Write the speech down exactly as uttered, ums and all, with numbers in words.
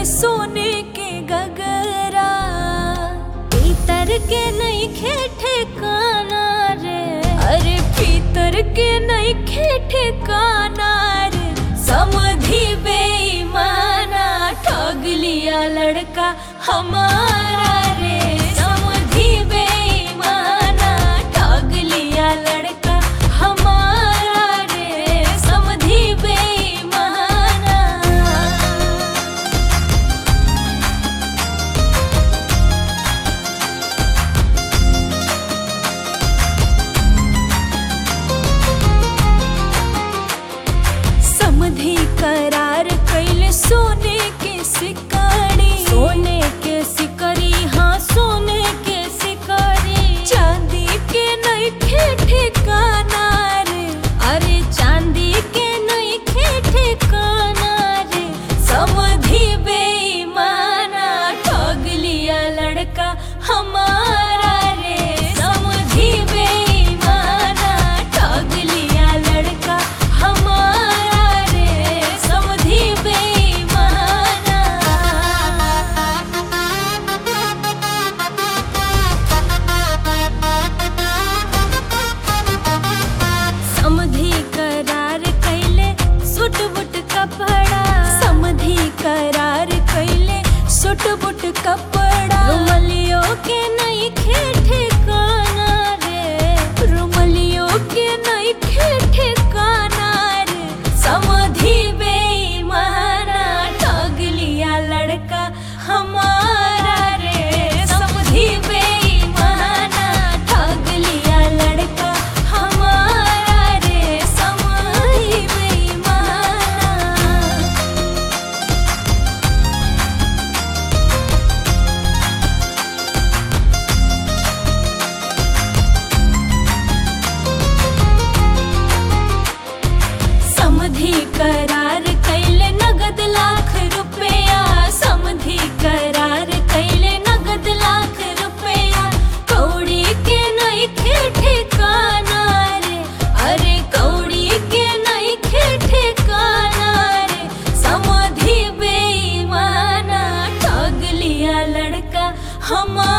सोने के गगरा, पीतर के नहीं खेठे काना रे, अरे पीतर के नहीं खेठे काना रे। समधी बेईमाना ठग लिया लड़का हमारा रे, समधी बेईमाना ठग लिया लड़का हमारा रे, समधी बेईमाना। समधी करार कैले सोने के सिकड़ी, सोने के सिकड़ी, हाँ सोने के सिकड़ी। चांदी के नहीं खेठे काना रे, अरे चांदी के नहीं खेठे काना रे। समधी बेईमाना ठग लिया लड़का हमारा रे, समधी बेईमाना ठग लिया लड़का हमारा रे, समधी बेईमाना। समधी करार कैले सुट बुट कपड़ा, समधी करार कैले सुट बुट कपड़ा। रुमलियों के नहीं खेठे काना रे, रुमलियों के नहीं खेठे काना रे। समधी बेईमाना ठग लिया लड़का हमारा रे, समधी बेईमाना ठग लिया लड़का हमारा रे, समधी बेईमाना। समधी करार कैले नगद लाख रुपया, समधी करार कैले नगद लाख रुपया। कौड़ी के नहीं खेठे काना रे, अरे कौड़ी के नहीं खेठे काना रे। समधी बेईमाना ठग लिया लड़का हमारा